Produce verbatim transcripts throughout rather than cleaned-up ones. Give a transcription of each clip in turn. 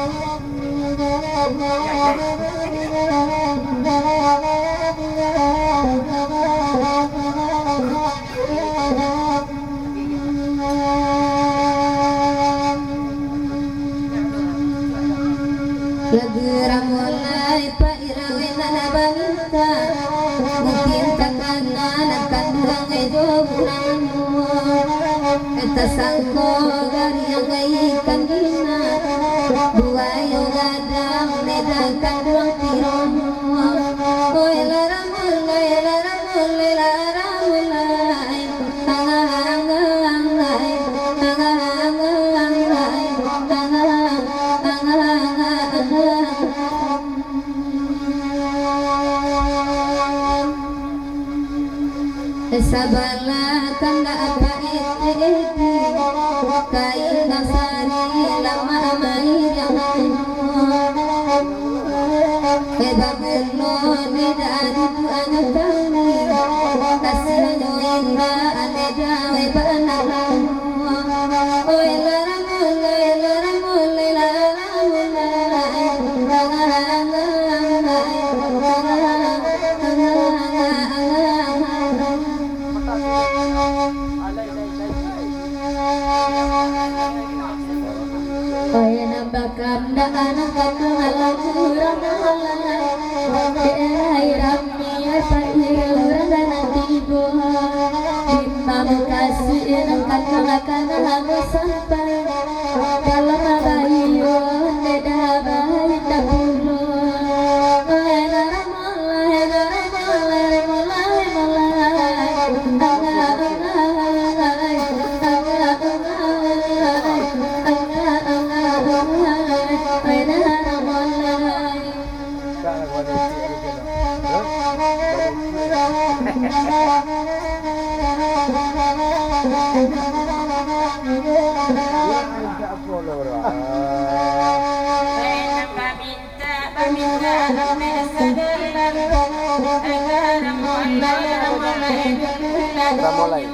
Segera mulai Pak Irawin nana baminta mungkin takkan akan durang ejo buranmu eta sangko gari yang ikan dina buayo gadang nedakan durang tiromu oi lara mulai lara mulai lara mulai tangang angai tangang angai tangang Sabala kanda apa eti kain dasari lama mai jangan kebabelo nedari tu anak kami kasih nyoinga ane jawe banalan oi lara mulai lara mulai lara mulai Bakam da anak kakang alam kurang halai Deai rami asai urang dan tibo Imam kasih nang kakang akan lama sampai Dalam abayo neda bayi dahulu Nara mulai nara mulai mulai mulai Ramolai.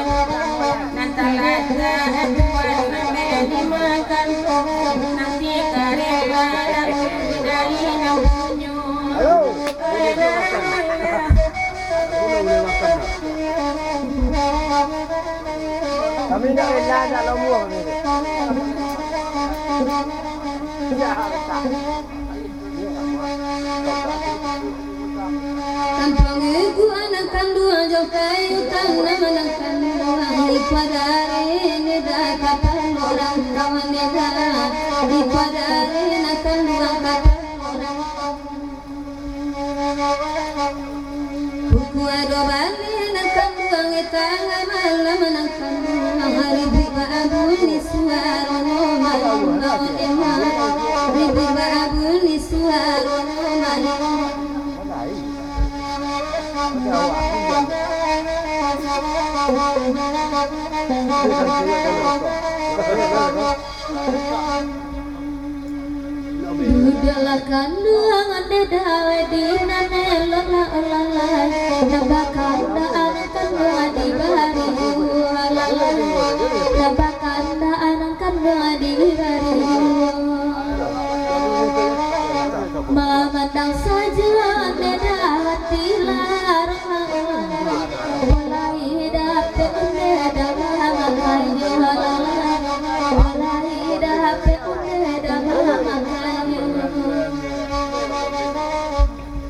Kami nak elah nak lomuh ni. Tampang ibu anak kandung jauh kayu tanah anak kandung di padare neda kapan orang kawan neda di padare anak kandung kapan orang buku ado bali anak kandung etang malam anak kandung hari biba abu ni suara malam lawan emang biba abu ni suara malam Budala kandung ade dawe di nane lola olala Nabakanda anak kandung adi bari olala Nabakanda anak kandung adi bari Memandang saja ade hatilah